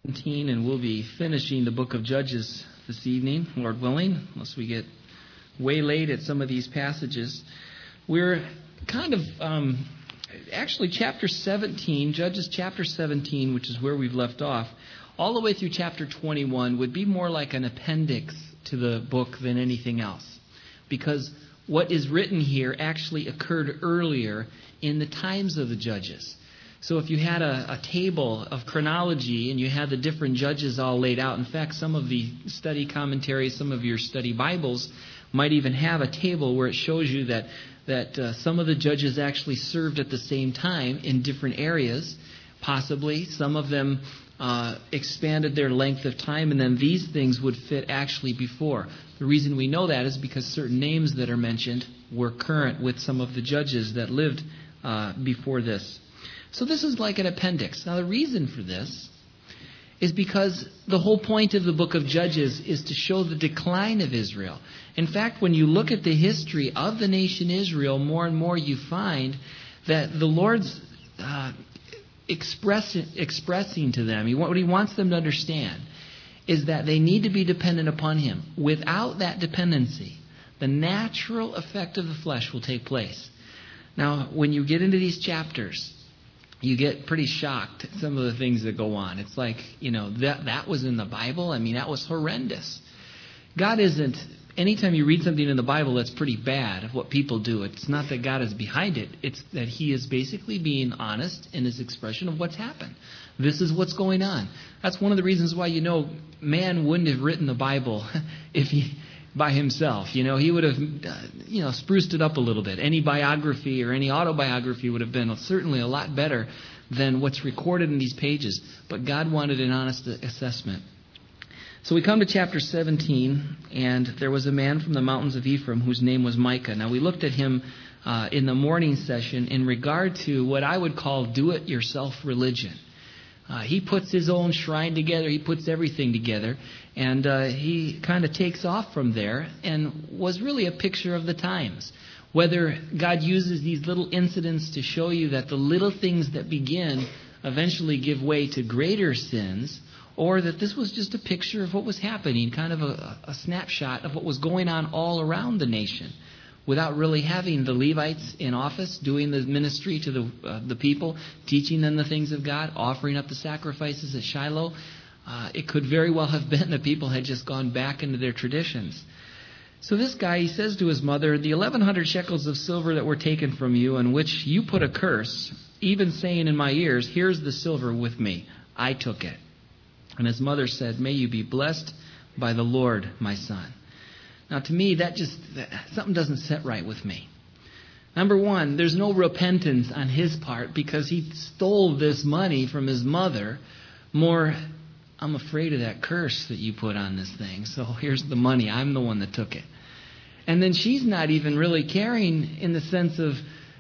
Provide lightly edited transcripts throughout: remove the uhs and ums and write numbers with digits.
17, and we'll be finishing the book of Judges this evening, Lord willing, unless we get way late at some of these passages. We're kind of, actually chapter 17, Judges chapter 17, which is where we've left off, all the way through chapter 21 would be more like an appendix to the book than anything else. Because what is written here actually occurred earlier in the times of the judges. So if you had a table of chronology and you had the different judges all laid out, in fact, some of the study commentaries, some of your study Bibles might even have a table where it shows you that some of the judges actually served at the same time in different areas, possibly. Some of them expanded their length of time, and then these things would fit actually before. The reason we know that is because certain names that are mentioned were current with some of the judges that lived before this. So this is like an appendix. Now the reason for this is because the whole point of the book of Judges is to show the decline of Israel. In fact, when you look at the history of the nation Israel, more and more you find that the Lord's expressing to them, what he wants them to understand is that they need to be dependent upon Him. Without that dependency, the natural effect of the flesh will take place. Now, when you get into these chapters, you get pretty shocked at some of the things that go on. It's like, that was in the Bible? I mean, that was horrendous. God isn't, anytime you read something in the Bible that's pretty bad of what people do, it's not that God is behind it. It's that He is basically being honest in His expression of what's happened. This is what's going on. That's one of the reasons why, man wouldn't have written the Bible if he by himself. He would have, spruced it up a little bit. Any biography or any autobiography would have been certainly a lot better than what's recorded in these pages. But God wanted an honest assessment. So we come to chapter 17, and there was a man from the mountains of Ephraim whose name was Micah. Now we looked at him in the morning session in regard to what I would call do-it-yourself religion. He puts his own shrine together. He puts everything together. And he kind of takes off from there and was really a picture of the times. Whether God uses these little incidents to show you that the little things that begin eventually give way to greater sins, or that this was just a picture of what was happening, kind of a snapshot of what was going on all around the nation. Without really having the Levites in office doing the ministry to the people, teaching them the things of God, offering up the sacrifices at Shiloh, it could very well have been that people had just gone back into their traditions. So this guy, he says to his mother, "The 1,100 shekels of silver that were taken from you, on which you put a curse, even saying in my ears, 'Here's the silver with me. I took it.' And his mother said, 'May you be blessed by the Lord, my son.'" Now, to me, something doesn't sit right with me. Number one, there's no repentance on his part because he stole this money from his mother. More, I'm afraid of that curse that you put on this thing, so here's the money. I'm the one that took it. And then she's not even really caring in the sense of,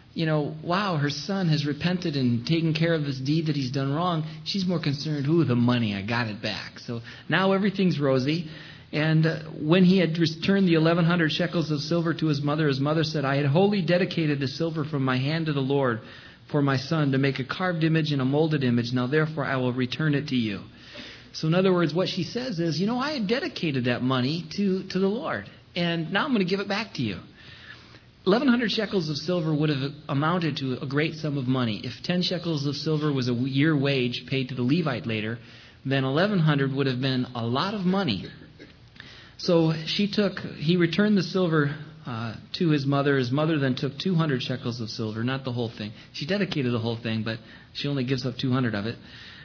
wow, her son has repented and taken care of this deed that he's done wrong. She's more concerned, the money, I got it back. So now everything's rosy. And when he had returned the 1,100 shekels of silver to his mother said, "I had wholly dedicated the silver from my hand to the Lord for my son to make a carved image and a molded image. Now therefore I will return it to you." So in other words, what she says is, I had dedicated that money to the Lord. And now I'm going to give it back to you. 1,100 shekels of silver would have amounted to a great sum of money. If 10 shekels of silver was a year wage paid to the Levite later, then 1,100 would have been a lot of money. So he returned the silver to his mother. His mother then took 200 shekels of silver, not the whole thing. She dedicated the whole thing, but she only gives up 200 of it,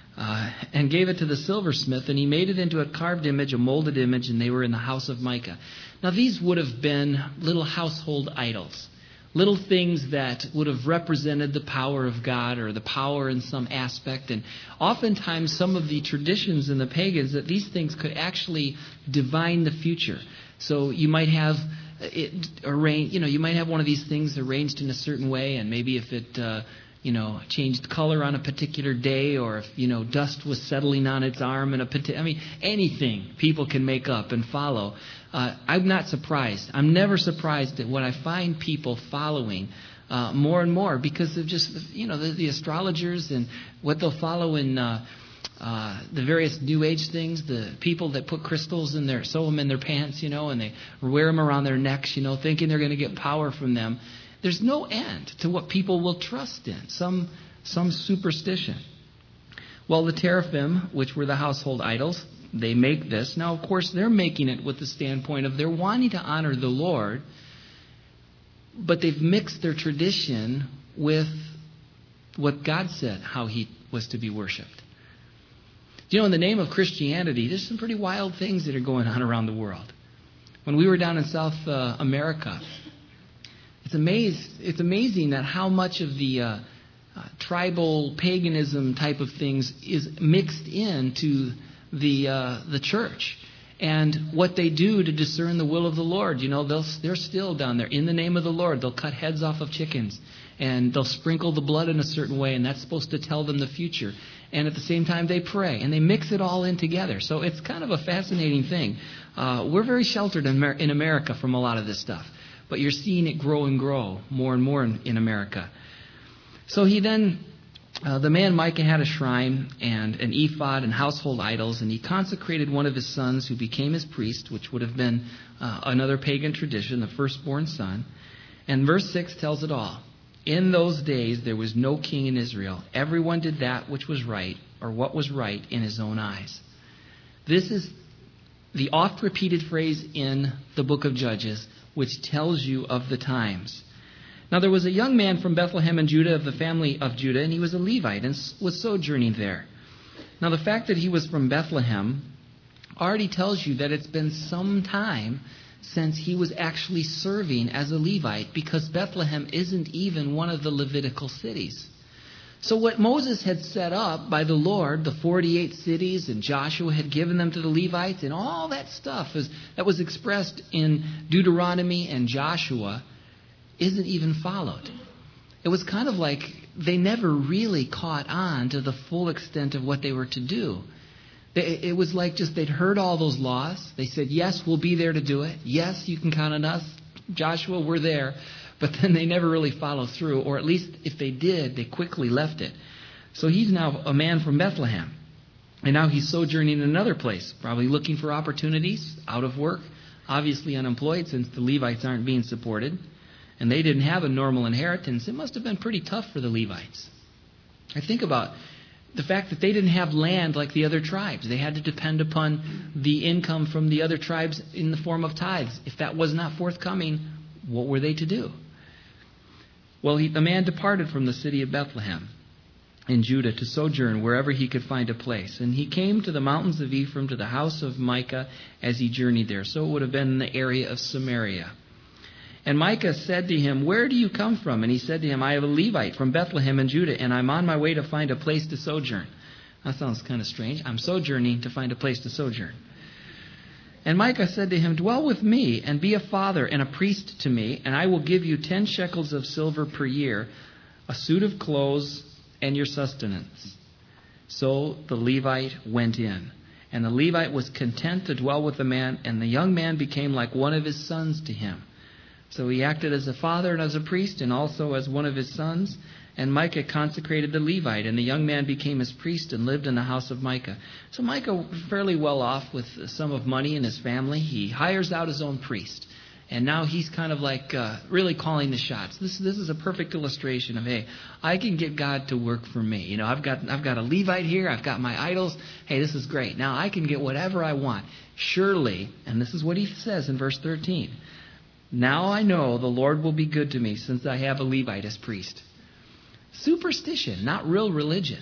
and gave it to the silversmith, and he made it into a carved image, a molded image, and they were in the house of Micah. Now these would have been little household idols, little things that would have represented the power of God or the power in some aspect. And oftentimes some of the traditions in the pagans that these things could actually divine the future. So you might have it arranged, you might have one of these things arranged in a certain way, and maybe if it changed color on a particular day, or if, dust was settling on its arm in anything people can make up and follow. I'm not surprised. I'm never surprised at what I find people following more and more because of just, the astrologers and what they'll follow in the various New Age things, the people that put crystals in sew them in their pants, and they wear them around their necks, thinking they're going to get power from them. There's no end to what people will trust in, some superstition. Well, the teraphim, which were the household idols, they make this. Now, of course, they're making it with the standpoint of they're wanting to honor the Lord, but they've mixed their tradition with what God said, how He was to be worshipped. In the name of Christianity, there's some pretty wild things that are going on around the world. When we were down in South America, it's amazing that how much of the tribal paganism type of things is mixed into the church. And what they do to discern the will of the Lord, they're still down there. In the name of the Lord, they'll cut heads off of chickens. And they'll sprinkle the blood in a certain way, and that's supposed to tell them the future. And at the same time, they pray, and they mix it all in together. So it's kind of a fascinating thing. We're very sheltered in America from a lot of this stuff. But you're seeing it grow and grow more and more in America. So the man Micah had a shrine and an ephod and household idols, and he consecrated one of his sons who became his priest, which would have been another pagan tradition, the firstborn son. And verse 6 tells it all. In those days there was no king in Israel. Everyone did that which was right, or what was right in his own eyes. This is the oft-repeated phrase in the book of Judges, which tells you of the times. Now there was a young man from Bethlehem in Judah, of the family of Judah, and he was a Levite and was sojourning there. Now the fact that he was from Bethlehem already tells you that it's been some time since he was actually serving as a Levite, because Bethlehem isn't even one of the Levitical cities. So what Moses had set up by the Lord, the 48 cities, and Joshua had given them to the Levites, and all that stuff that was expressed in Deuteronomy and Joshua, isn't even followed. It was kind of like they never really caught on to the full extent of what they were to do. It was like just they'd heard all those laws. They said, yes, we'll be there to do it. Yes, you can count on us. Joshua, we're there. But then they never really followed through, or at least if they did, they quickly left it. So he's now a man from Bethlehem. And now he's sojourning in another place, probably looking for opportunities, out of work, obviously unemployed since the Levites aren't being supported. And they didn't have a normal inheritance. It must have been pretty tough for the Levites. I think about the fact that they didn't have land like the other tribes. They had to depend upon the income from the other tribes in the form of tithes. If that was not forthcoming, what were they to do? Well, the man departed from the city of Bethlehem in Judah to sojourn wherever he could find a place. And he came to the mountains of Ephraim, to the house of Micah, as he journeyed there. So it would have been in the area of Samaria. And Micah said to him, where do you come from? And he said to him, I am a Levite from Bethlehem in Judah, and I'm on my way to find a place to sojourn. That sounds kind of strange. I'm sojourning to find a place to sojourn. And Micah said to him, dwell with me, and be a father and a priest to me, and I will give you 10 shekels of silver per year, a suit of clothes, and your sustenance. So the Levite went in. And the Levite was content to dwell with the man, and the young man became like one of his sons to him. So he acted as a father and as a priest, and also as one of his sons. And Micah consecrated the Levite, and the young man became his priest and lived in the house of Micah. So Micah was fairly well off with a sum of money in his family. He hires out his own priest. And now he's kind of like really calling the shots. This is a perfect illustration of, hey, I can get God to work for me. I've got a Levite here. I've got my idols. Hey, this is great. Now I can get whatever I want. Surely, and this is what he says in verse 13, now I know the Lord will be good to me since I have a Levite as priest. Superstition, not real religion.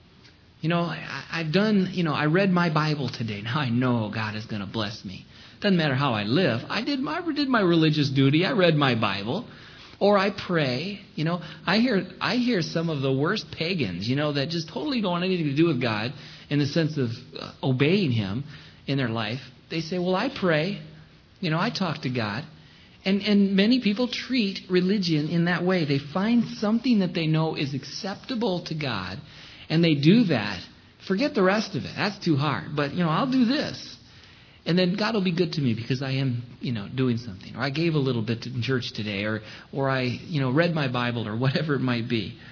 I read my Bible today. Now I know God is going to bless me. Doesn't matter how I live. I did my religious duty. I read my Bible. Or I pray. I hear some of the worst pagans, that just totally don't want anything to do with God in the sense of obeying Him in their life. They say, well, I pray. I talk to God. And many people treat religion in that way. They find something that they know is acceptable to God, and they do that. Forget the rest of it. That's too hard. But, I'll do this. And then God will be good to me because I am, doing something. Or I gave a little bit in church today, or I, read my Bible, or whatever it might be.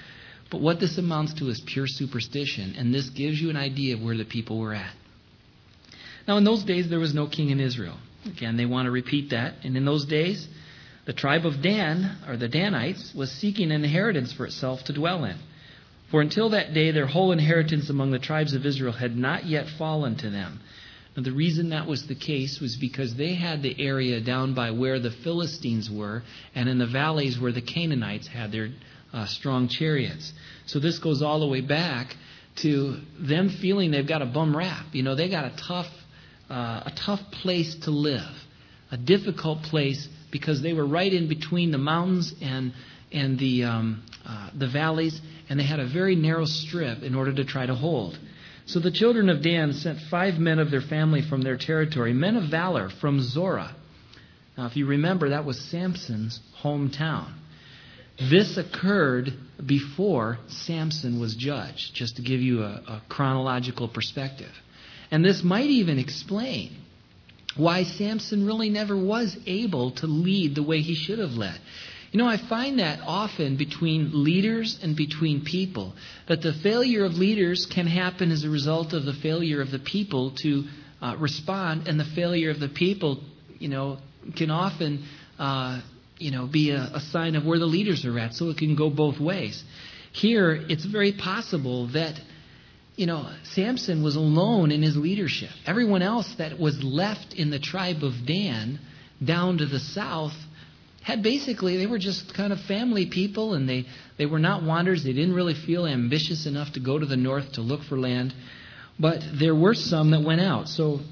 But what this amounts to is pure superstition, and this gives you an idea of where the people were at. Now, in those days, there was no king in Israel. Again, they want to repeat that. And in those days, the tribe of Dan, or the Danites, was seeking an inheritance for itself to dwell in. For until that day, their whole inheritance among the tribes of Israel had not yet fallen to them. Now, the reason that was the case was because they had the area down by where the Philistines were, and in the valleys where the Canaanites had their strong chariots. So this goes all the way back to them feeling they've got a bum rap. They got a tough place to live, a difficult place, because they were right in between the mountains and the valleys, and they had a very narrow strip in order to try to hold. So the children of Dan sent 5 men of their family from their territory, men of valor from Zorah. Now, if you remember, that was Samson's hometown. This occurred before Samson was judged, just to give you a chronological perspective. And this might even explain why Samson really never was able to lead the way he should have led. I find that often between leaders and between people, that the failure of leaders can happen as a result of the failure of the people to respond, and the failure of the people, can often, be a sign of where the leaders are at. So it can go both ways. Here, it's very possible that Samson was alone in his leadership. Everyone else that was left in the tribe of Dan down to the south they were just kind of family people, and they were not wanderers. They didn't really feel ambitious enough to go to the north to look for land. But there were some that went out. So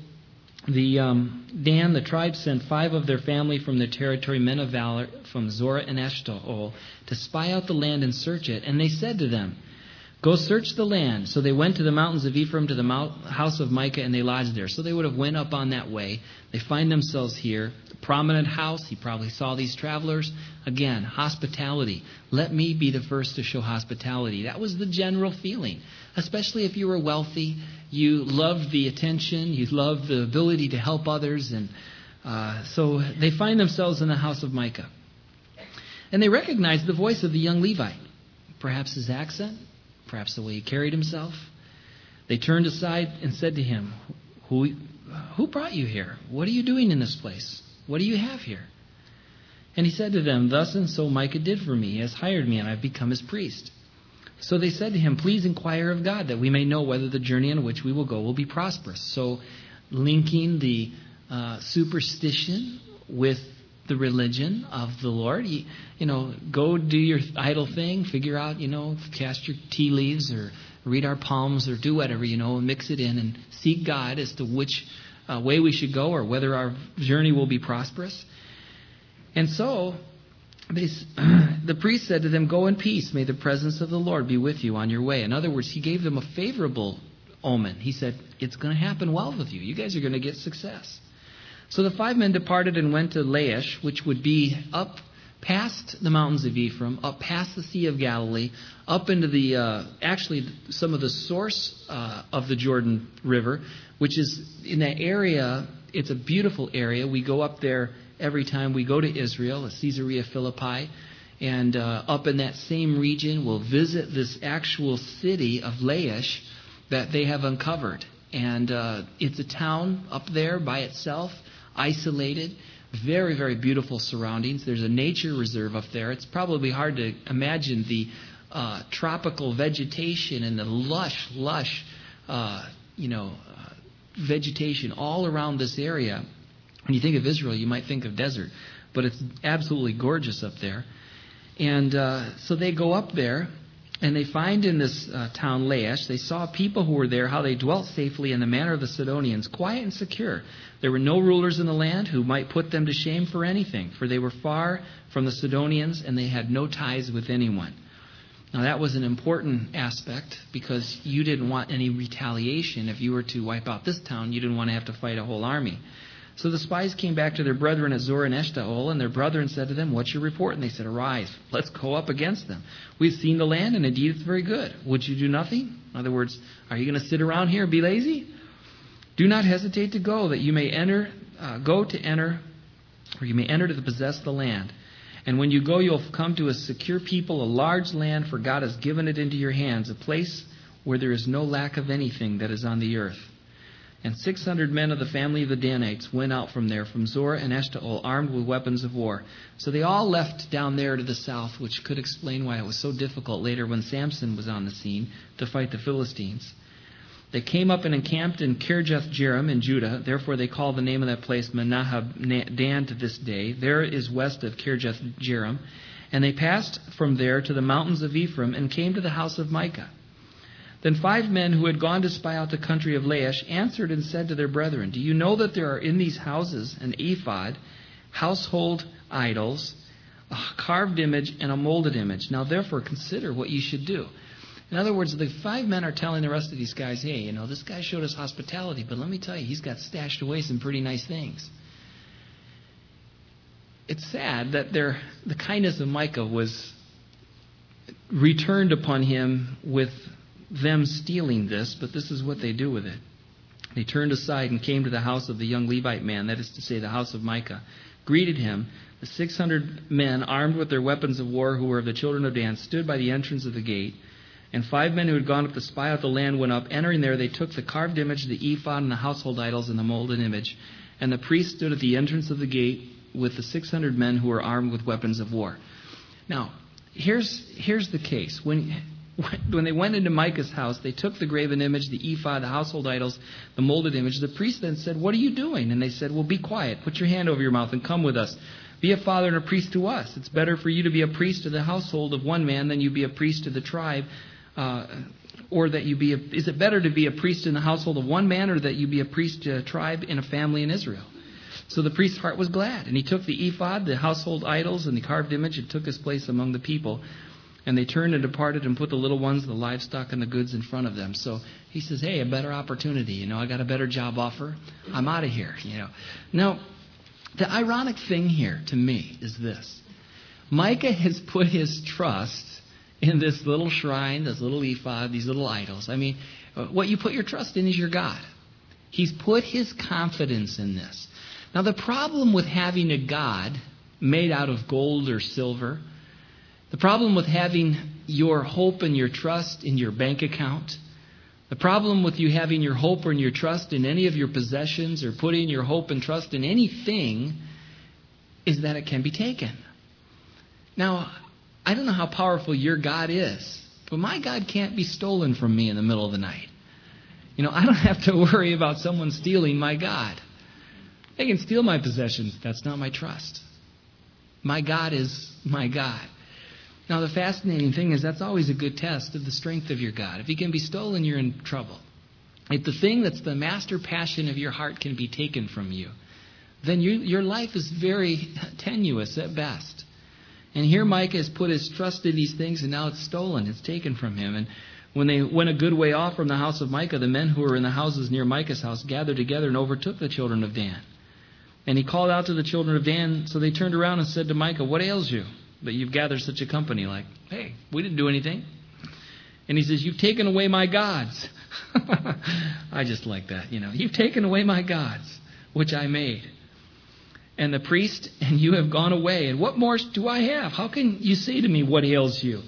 the tribe sent 5 of their family from their territory, men of valor from Zorah and Eshtaol, to spy out the land and search it. And they said to them, "Go search the land." So they went to the mountains of Ephraim, to the house of Micah, and they lodged there. So they would have went up on that way. They find themselves here. A prominent house. He probably saw these travelers. Again, hospitality. Let me be the first to show hospitality. That was the general feeling. Especially if you were wealthy. You loved the attention. You loved the ability to help others. And so they find themselves in the house of Micah. And they recognize the voice of the young Levite. Perhaps his accent. Perhaps the way he carried himself. They turned aside and said to him, Who brought you here? What are you doing in this place? What do you have here? And he said to them, "Thus and so Micah did for me. He has hired me, and I've become his priest." So they said to him, "Please inquire of God, that we may know whether the journey on which we will go will be prosperous." So linking the superstition with the religion of the Lord. Go do your idle thing, figure out, cast your tea leaves or read our palms or do whatever, mix it in and seek God as to which way we should go or whether our journey will be prosperous. And so the priest said to them, "Go in peace. May the presence of the Lord be with you on your way." In other words, he gave them a favorable omen. He said, it's going to happen well with you. You guys are going to get success. So the 5 men departed and went to Laish, which would be up past the mountains of Ephraim, up past the Sea of Galilee, up into some of the source of the Jordan River, which is in that area. It's a beautiful area. We go up there every time we go to Israel, at Caesarea Philippi, and up in that same region, we'll visit this actual city of Laish that they have uncovered. And it's a town up there by itself, isolated, very, very beautiful surroundings. There's a nature reserve up there. It's probably hard to imagine the tropical vegetation and the lush vegetation all around this area. When you think of Israel, you might think of desert, but it's absolutely gorgeous up there. And so they go up there, and they find in this town Laish, they saw people who were there, how they dwelt safely in the manner of the Sidonians, quiet and secure. There were no rulers in the land who might put them to shame for anything, for they were far from the Sidonians, and they had no ties with anyone. Now that was an important aspect, because you didn't want any retaliation. If you were to wipe out this town, you didn't want to have to fight a whole army. So the spies came back to their brethren at Zorah and Eshtaol, and their brethren said to them, "What's your report?" And they said, "Arise, let's go up against them. We've seen the land, and indeed it's very good. Would you do nothing?" In other words, are you going to sit around here and be lazy? "Do not hesitate to go, that you may enter to possess the land. And when you go, you'll come to a secure people, a large land, for God has given it into your hands, a place where there is no lack of anything that is on the earth. And 600 men of the family of the Danites went out from there, from Zorah and Eshtaol, armed with weapons of war. So they all left down there to the south, which could explain why it was so difficult later when Samson was on the scene to fight the Philistines. They came up and encamped in Kirjath-jearim in Judah. Therefore they call the name of that place Menahab Dan to this day. There is west of Kirjath-jearim. And they passed from there to the mountains of Ephraim and came to the house of Micah. Then 5 men who had gone to spy out the country of Laish answered and said to their brethren, Do you know that there are in these houses an ephod, household idols, a carved image, and a molded image? Now therefore consider what you should do. In other words, the 5 men are telling the rest of these guys, hey, this guy showed us hospitality, but let me tell you, he's got stashed away some pretty nice things. It's sad that the kindness of Micah was returned upon him with them stealing this, but this is what they do with it. They turned aside and came to the house of the young Levite man, that is to say, the house of Micah, greeted him. The 600 men, armed with their weapons of war, who were of the children of Dan, stood by the entrance of the gate. And 5 men who had gone up to spy out the land went up. Entering there, they took the carved image, the ephod, and the household idols, and the molded image. And the priest stood at the entrance of the gate with the 600 men who were armed with weapons of war. Now, here's the case. When they went into Micah's house, they took the graven image, the ephod, the household idols, the molded image. The priest then said, What are you doing? And they said, Well, be quiet. Put your hand over your mouth and come with us. Be a father and a priest to us. It's better for you to be a priest to the household of one man than you be a priest to the tribe. Is it better to be a priest in the household of one man, or that you be a priest to a tribe in a family in Israel? So the priest's heart was glad, and he took the ephod, the household idols, and the carved image, and took his place among the people. And they turned and departed and put the little ones, the livestock, and the goods in front of them. So he says, hey, a better opportunity. I got a better job offer. I'm out of here. Now, the ironic thing here to me is this. Micah has put his trust in this little shrine, this little ephod, these little idols. I mean, what you put your trust in is your God. He's put his confidence in this. Now, the problem with having a God made out of gold or silver, the problem with having your hope and your trust in your bank account, the problem with you having your hope or your trust in any of your possessions or putting your hope and trust in anything is that it can be taken. Now, I don't know how powerful your God is, but my God can't be stolen from me in the middle of the night. I don't have to worry about someone stealing my God. They can steal my possessions. That's not my trust. My God is my God. Now, the fascinating thing is that's always a good test of the strength of your God. If he can be stolen, you're in trouble. If the thing that's the master passion of your heart can be taken from you, then your life is very tenuous at best. And here Micah has put his trust in these things, and now it's stolen. It's taken from him. And when they went a good way off from the house of Micah, the men who were in the houses near Micah's house gathered together and overtook the children of Dan. And he called out to the children of Dan, so they turned around and said to Micah, What ails you that you've gathered such a company? Like, hey, we didn't do anything. And he says, You've taken away my gods. I just like that, You've taken away my gods, which I made. And the priest and you have gone away. And what more do I have? How can you say to me, What ails you?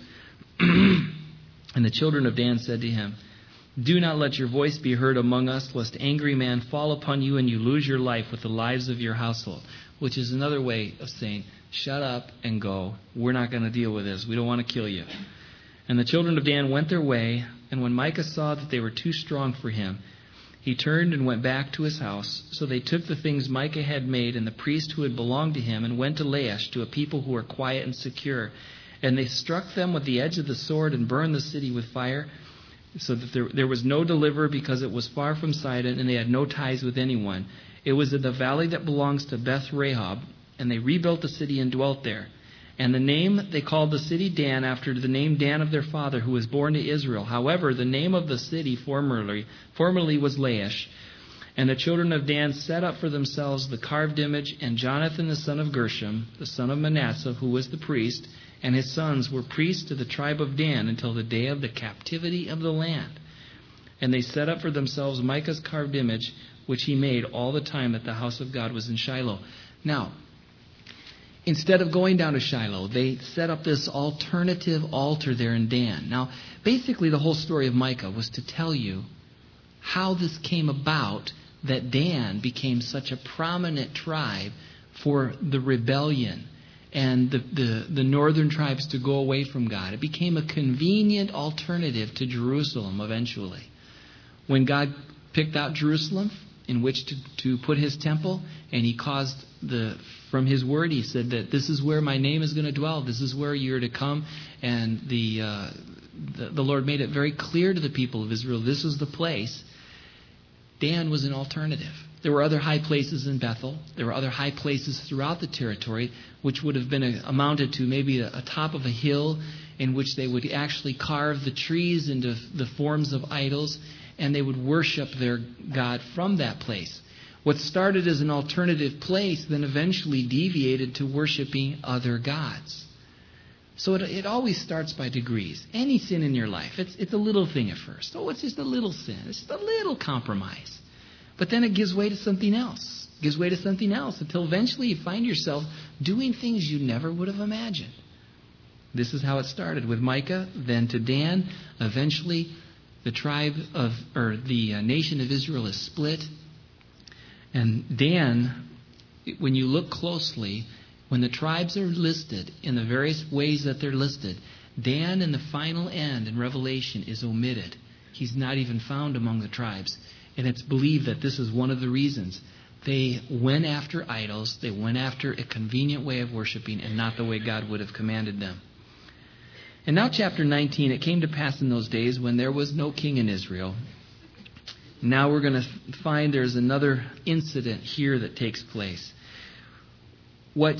And the children of Dan said to him, Do not let your voice be heard among us, lest angry man fall upon you and you lose your life with the lives of your household. Which is another way of saying, shut up and go. We're not going to deal with this. We don't want to kill you. And the children of Dan went their way. And when Micah saw that they were too strong for him, he turned and went back to his house. So they took the things Micah had made and the priest who had belonged to him and went to Laish, to a people who were quiet and secure. And they struck them with the edge of the sword and burned the city with fire, so that there was no deliverer, because it was far from Sidon and they had no ties with anyone. It was in the valley that belongs to Beth Rahab, and they rebuilt the city and dwelt there. And the name they called the city Dan, after the name Dan of their father, who was born to Israel. However, the name of the city formerly was Laish. And the children of Dan set up for themselves the carved image, and Jonathan the son of Gershom, the son of Manasseh, who was the priest, and his sons were priests to the tribe of Dan until the day of the captivity of the land. And they set up for themselves Micah's carved image, which he made all the time that the house of God was in Shiloh. Now, instead of going down to Shiloh, they set up this alternative altar there in Dan. Now, basically the whole story of Micah was to tell you how this came about, that Dan became such a prominent tribe for the rebellion and the northern tribes to go away from God. It became a convenient alternative to Jerusalem eventually. When God picked out Jerusalem in which to put his temple, and he caused from his word, he said that this is where my name is going to dwell. This is where you're to come. And the Lord made it very clear to the people of Israel, this is the place. Dan was an alternative. There were other high places in Bethel. There were other high places throughout the territory, which would have been amounted to maybe a top of a hill in which they would actually carve the trees into the forms of idols, and they would worship their God from that place. What started as an alternative place then eventually deviated to worshiping other gods. So it always starts by degrees. Any sin in your life, it's a little thing at first. Oh, it's just a little sin. It's just a little compromise. But then it gives way to something else. It gives way to something else until eventually you find yourself doing things you never would have imagined. This is how it started with Micah, then to Dan. Eventually, the nation of Israel is split. And Dan, when you look closely, when the tribes are listed in the various ways that they're listed, Dan in the final end in Revelation is omitted. He's not even found among the tribes. And it's believed that this is one of the reasons. They went after idols. They went after a convenient way of worshiping and not the way God would have commanded them. And now chapter 19, it came to pass in those days when there was no king in Israel. Now we're going to find there's another incident here that takes place. What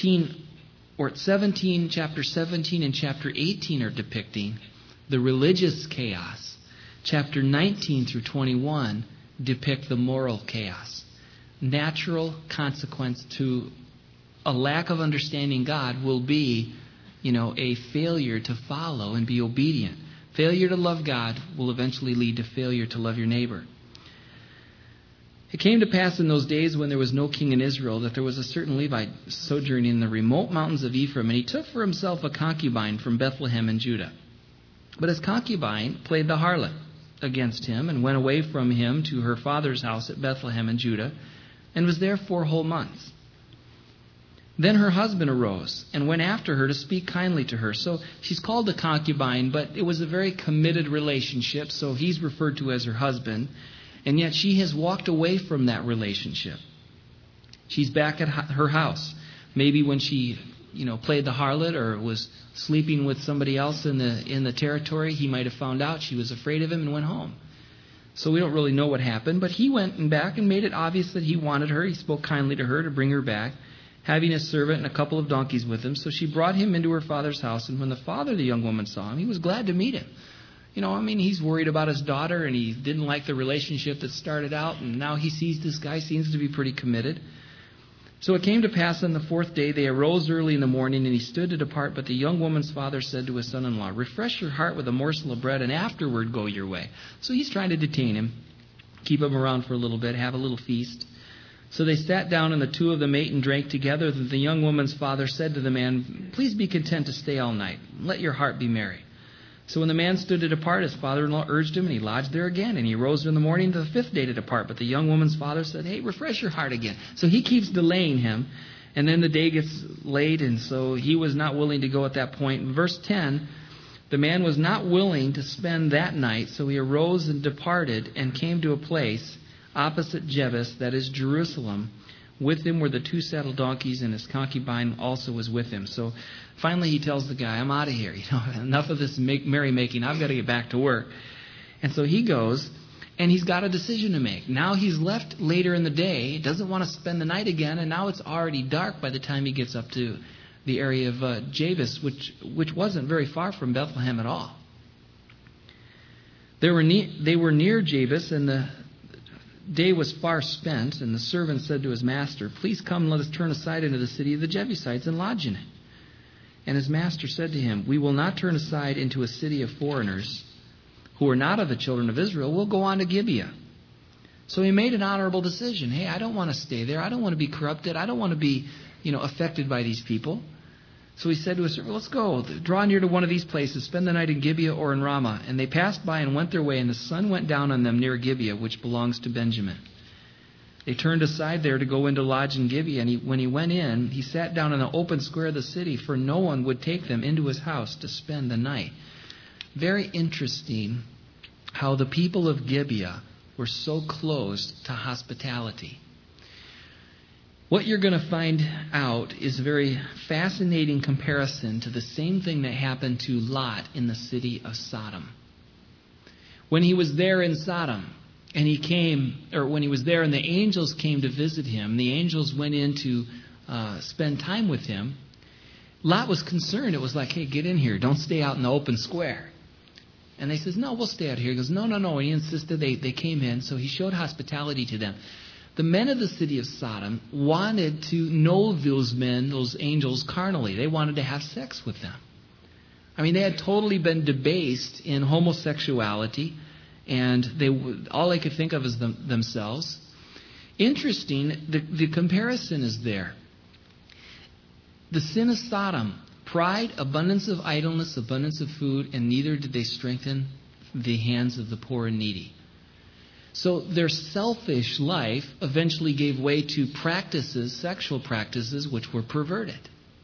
chapter 17 and chapter 18 are depicting, the religious chaos. Chapter 19 through 21 depict the moral chaos. Natural consequence to a lack of understanding God will be, a failure to follow and be obedient. Failure to love God will eventually lead to failure to love your neighbor. It came to pass in those days when there was no king in Israel that there was a certain Levite sojourning in the remote mountains of Ephraim, and he took for himself a concubine from Bethlehem in Judah. But his concubine played the harlot against him and went away from him to her father's house at Bethlehem in Judah and was there 4 whole months. Then her husband arose and went after her to speak kindly to her. So she's called a concubine, but it was a very committed relationship, so he's referred to as her husband. And yet she has walked away from that relationship. She's back at her house. Maybe when she, played the harlot or was sleeping with somebody else in the territory, he might have found out. She was afraid of him and went home. So we don't really know what happened, but he went back and made it obvious that he wanted her. He spoke kindly to her to bring her back, having a servant and a couple of donkeys with him. So she brought him into her father's house, and when the father of the young woman saw him, he was glad to meet him. He's worried about his daughter, and he didn't like the relationship that started out, and now he sees this guy seems to be pretty committed. So it came to pass on the 4th day, they arose early in the morning, and he stood to depart. But the young woman's father said to his son-in-law, refresh your heart with a morsel of bread, and afterward go your way. So he's trying to detain him, keep him around for a little bit, have a little feast. So they sat down, and the two of them ate and drank together. The young woman's father said to the man, please be content to stay all night. Let your heart be merry. So when the man stood to depart, his father-in-law urged him, and he lodged there again. And he rose in the morning the 5th day to depart. But the young woman's father said, hey, refresh your heart again. So he keeps delaying him. And then the day gets late, and so he was not willing to go at that point. In verse 10, the man was not willing to spend that night, so he arose and departed and came to a place opposite Jebus, that is Jerusalem. With him were the 2 saddle donkeys, and his concubine also was with him. So finally he tells the guy, I'm out of here. Enough of this merrymaking. I've got to get back to work. And so he goes, and he's got a decision to make. Now he's left later in the day, doesn't want to spend the night again, and now it's already dark by the time he gets up to the area of Jebus, which wasn't very far from Bethlehem at all. They were near Jebus, and the day was far spent, and the servant said to his master, please come, let us turn aside into the city of the Jebusites and lodge in it. And his master said to him, we will not turn aside into a city of foreigners who are not of the children of Israel. We'll go on to Gibeah. So he made an honorable decision. Hey, I don't want to stay there. I don't want to be corrupted. I don't want to be affected by these people. So he said to his servant, let's go, draw near to one of these places, spend the night in Gibeah or in Ramah. And they passed by and went their way, and the sun went down on them near Gibeah, which belongs to Benjamin. They turned aside there to go into lodge in Gibeah, and when he went in, he sat down in the open square of the city, for no one would take them into his house to spend the night. Very interesting how the people of Gibeah were so closed to hospitality. What you're going to find out is a very fascinating comparison to the same thing that happened to Lot in the city of Sodom. When he was there in Sodom, when he was there and the angels came to visit him, the angels went in to spend time with him, Lot was concerned. It was like, hey, get in here. Don't stay out in the open square. And they says, no, we'll stay out here. He goes, no. And he insisted they came in, so he showed hospitality to them. The men of the city of Sodom wanted to know those men, those angels, carnally. They wanted to have sex with them. I mean, they had totally been debased in homosexuality, and all they could think of is themselves. Interesting, the comparison is there. The sin of Sodom, pride, abundance of idleness, abundance of food, and neither did they strengthen the hands of the poor and needy. So their selfish life eventually gave way to sexual practices, which were perverted.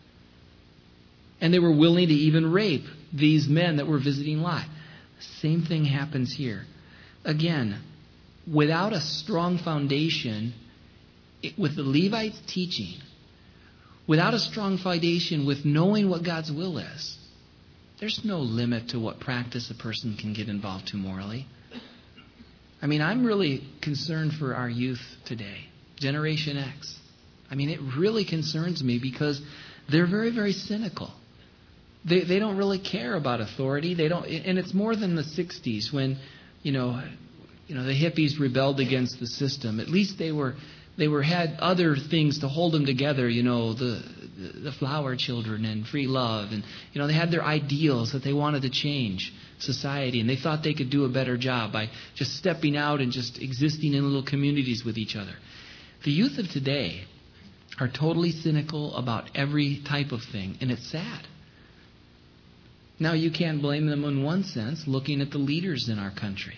And they were willing to even rape these men that were visiting Lot. Same thing happens here. Again, without a strong foundation, with the Levites' teaching, without a strong foundation with knowing what God's will is, there's no limit to what practice a person can get involved to morally. I mean, I'm really concerned for our youth today, Generation X. I mean, it really concerns me because they're very, very cynical. They don't really care about authority. They don't, and it's more than the 60s when, the hippies rebelled against the system. At least they had other things to hold them together. The flower children and free love, and they had their ideals that they wanted to change society, and they thought they could do a better job by just stepping out and just existing in little communities with each other. The youth of today are totally cynical about every type of thing, and it's sad. Now, you can't blame them in one sense, looking at the leaders in our country.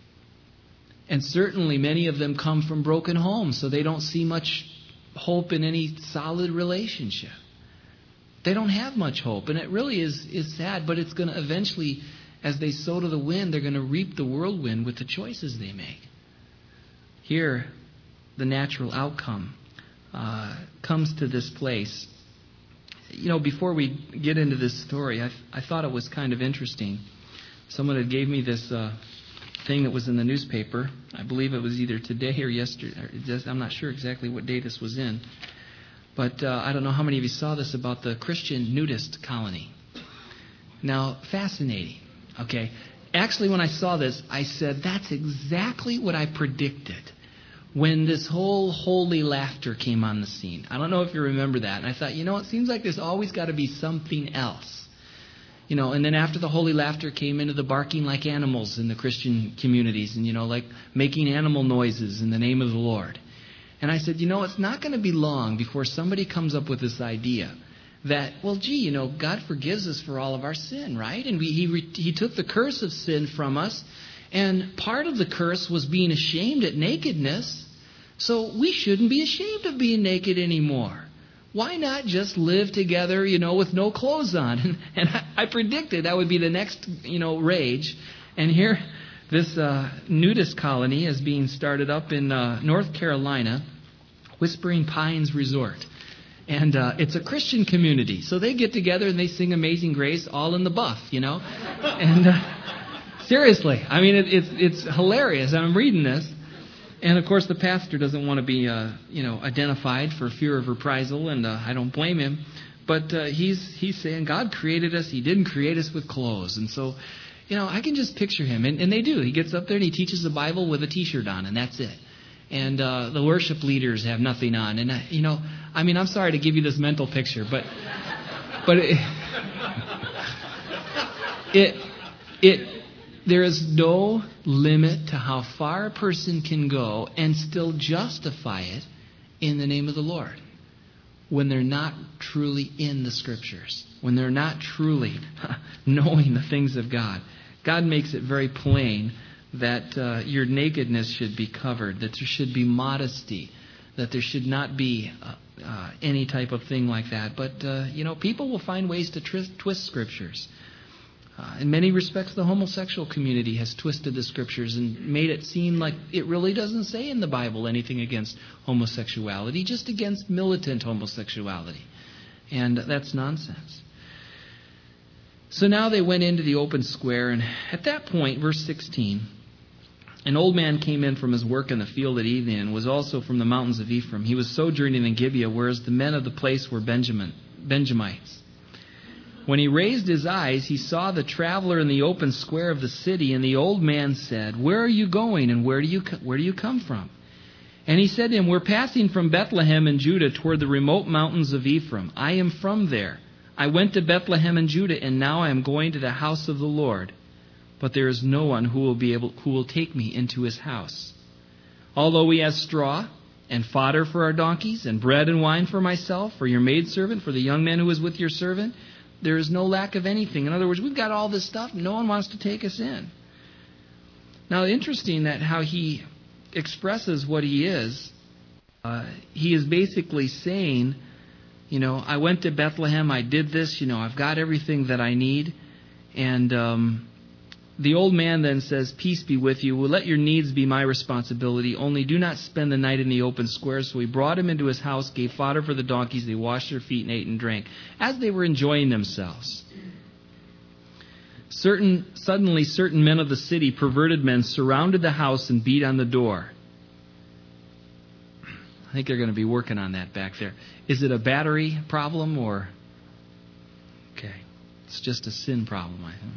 And certainly many of them come from broken homes, so they don't see much hope in any solid relationship. They don't have much hope, and it really is sad, but it's going to eventually, as they sow to the wind, they're going to reap the whirlwind with the choices they make. Here, the natural outcome comes to this place. Before we get into this story, I thought it was kind of interesting. Someone had gave me this thing that was in the newspaper. I believe it was either today or yesterday. I'm not sure exactly what day this was in. But I don't know how many of you saw this about the Christian nudist colony. Now, fascinating. Okay. Actually, when I saw this, I said, that's exactly what I predicted when this whole holy laughter came on the scene. I don't know if you remember that. And I thought, it seems like there's always got to be something else. And then after the holy laughter came into the barking like animals in the Christian communities and, like making animal noises in the name of the Lord. And I said, it's not going to be long before somebody comes up with this idea that, God forgives us for all of our sin, right? And He took the curse of sin from us. And part of the curse was being ashamed at nakedness. So we shouldn't be ashamed of being naked anymore. Why not just live together, with no clothes on? And I predicted that would be the next, rage. And here, this nudist colony is being started up in North Carolina, Whispering Pines Resort. And it's a Christian community. So they get together and they sing Amazing Grace all in the buff, And seriously, I mean, it's hilarious. I'm reading this. And, of course, the pastor doesn't want to be, identified for fear of reprisal, and I don't blame him. But he's saying God created us. He didn't create us with clothes. And so, I can just picture him. And they do. He gets up there and he teaches the Bible with a T-shirt on, and that's it. And the worship leaders have nothing on. And, I'm sorry to give you this mental picture, but there is no limit to how far a person can go and still justify it in the name of the Lord. when they're not truly in the Scriptures, when they're not truly knowing the things of God. God makes it very plain that your nakedness should be covered, that there should be modesty, that there should not be any type of thing like that. But, people will find ways to twist Scriptures. In many respects, the homosexual community has twisted the Scriptures and made it seem like it really doesn't say in the Bible anything against homosexuality, just against militant homosexuality. And that's nonsense. So now they went into the open square, and at that point, verse 16, an old man came in from his work in the field at evening and was also from the mountains of Ephraim. He was sojourning in Gibeah, whereas the men of the place were Benjamites. When he raised his eyes, he saw the traveler in the open square of the city, and the old man said, "Where are you going, and where do you come from?" And he said to him, "We're passing from Bethlehem in Judah toward the remote mountains of Ephraim. I am from there. I went to Bethlehem in Judah, and now I am going to the house of the Lord. But there is no one who will take me into his house. Although he has straw and fodder for our donkeys, and bread and wine for myself, for your maidservant, for the young man who is with your servant, there is no lack of anything." In other words, we've got all this stuff. No one wants to take us in. Now, interesting that how he expresses what he is. He is basically saying, I went to Bethlehem, I did this, I've got everything that I need. And the old man then says, "Peace be with you. Well, let your needs be my responsibility. Only do not spend the night in the open square." So he brought him into his house, gave fodder for the donkeys. They washed their feet and ate and drank as they were enjoying themselves. Suddenly certain men of the city, perverted men, surrounded the house and beat on the door. I think they're going to be working on that back there. Is it a battery problem or? Okay. It's just a sin problem, I think.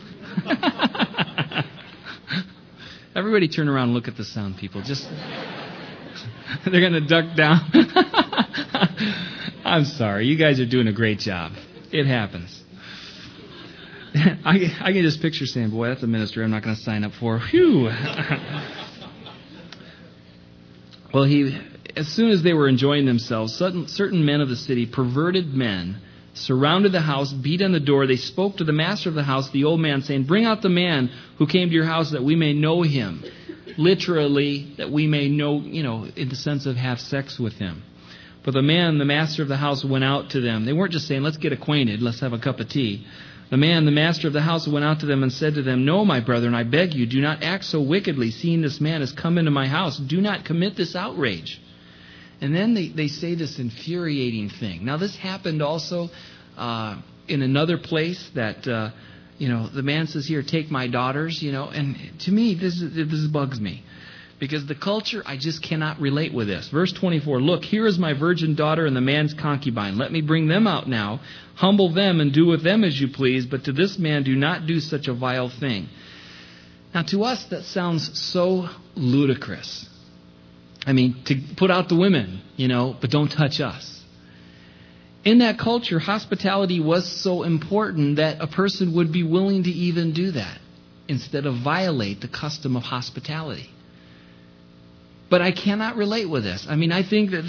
Everybody turn around and look at the sound people. They're going to duck down. I'm sorry. You guys are doing a great job. It happens. I can just picture saying, "Boy, that's a ministry I'm not going to sign up for." Whew. Well, as soon as they were enjoying themselves, certain men of the city, perverted men, surrounded the house, beat on the door. They spoke to the master of the house, the old man, saying, "Bring out the man who came to your house that we may know him." Literally, that we may know, in the sense of have sex with him. But the master of the house, went out to them. They weren't just saying, "Let's get acquainted, let's have a cup of tea." The master of the house, went out to them and said to them, "No, my brethren, I beg you, do not act so wickedly, seeing this man has come into my house. Do not commit this outrage." And then they say this infuriating thing. Now, this happened also in another place that, the man says, "Here, take my daughters," and to me, this bugs me. Because the culture, I just cannot relate with this. Verse 24, "Look, here is my virgin daughter and the man's concubine. Let me bring them out now. Humble them and do with them as you please, but to this man do not do such a vile thing." Now, to us, that sounds so ludicrous. I mean, to put out the women, but don't touch us. In that culture, hospitality was so important that a person would be willing to even do that instead of violate the custom of hospitality. But I cannot relate with this. I mean, I think that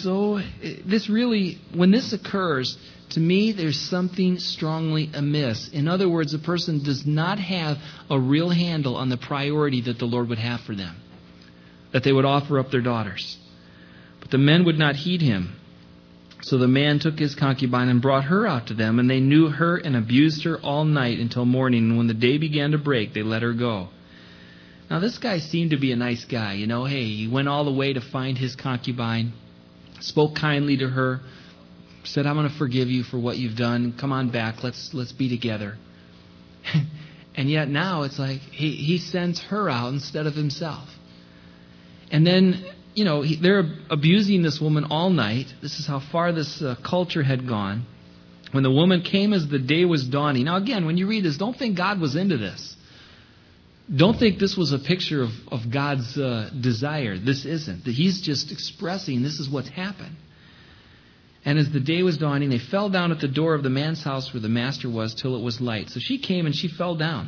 when this occurs, to me, there's something strongly amiss. In other words, a person does not have a real handle on the priority that the Lord would have for them, that they would offer up their daughters. But the men would not heed him. So the man took his concubine and brought her out to them, and they knew her and abused her all night until morning. And when the day began to break, they let her go. Now, this guy seemed to be a nice guy. He went all the way to find his concubine, spoke kindly to her, said, "I'm going to forgive you for what you've done. Come on back. Let's be together." And yet now it's like he sends her out instead of himself. And then, they're abusing this woman all night. This is how far this culture had gone. When the woman came as the day was dawning. Now, again, when you read this, don't think God was into this. Don't think this was a picture of God's desire. This isn't. He's just expressing this is what's happened. And as the day was dawning, they fell down at the door of the man's house where the master was till it was light. So she came and she fell down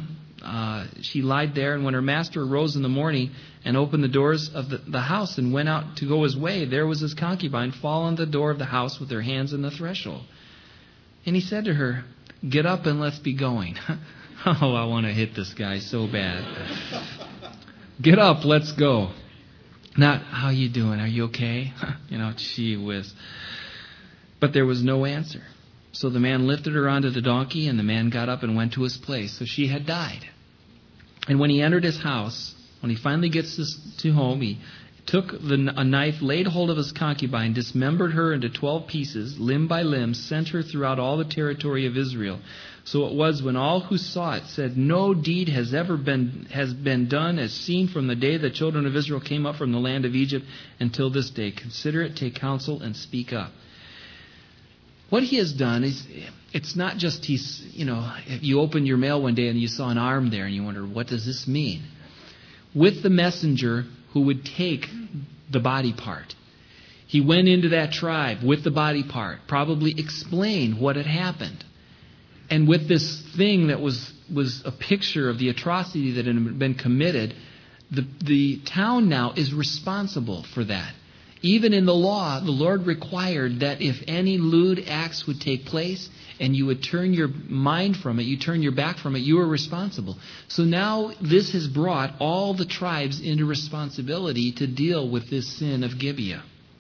she lied there, and when her master arose in the morning and opened the doors of the house and went out to go his way, there was his concubine fallen at the door of the house with her hands in the threshold. And he said to her, "Get up and let's be going." Oh, I want to hit this guy so bad. Get up, let's go. Not, "How you doing? Are you okay?" Gee whiz. But there was no answer. So the man lifted her onto the donkey, and the man got up and went to his place. So she had died. And when he entered his house, when he finally gets to home, he took a knife, laid hold of his concubine, dismembered her into 12 pieces, limb by limb, sent her throughout all the territory of Israel. So it was when all who saw it said, "No deed has been done as seen from the day the children of Israel came up from the land of Egypt until this day. Consider it, take counsel, and speak up." What he has done is, it's not just if you opened your mail one day and you saw an arm there and you wonder, what does this mean? With the messenger who would take the body part, he went into that tribe with the body part, probably explained what had happened. And with this thing that was a picture of the atrocity that had been committed, the town now is responsible for that. Even in the law, the Lord required that if any lewd acts would take place and you would turn your mind from it, you turn your back from it, you were responsible. So now this has brought all the tribes into responsibility to deal with this sin of Gibeah.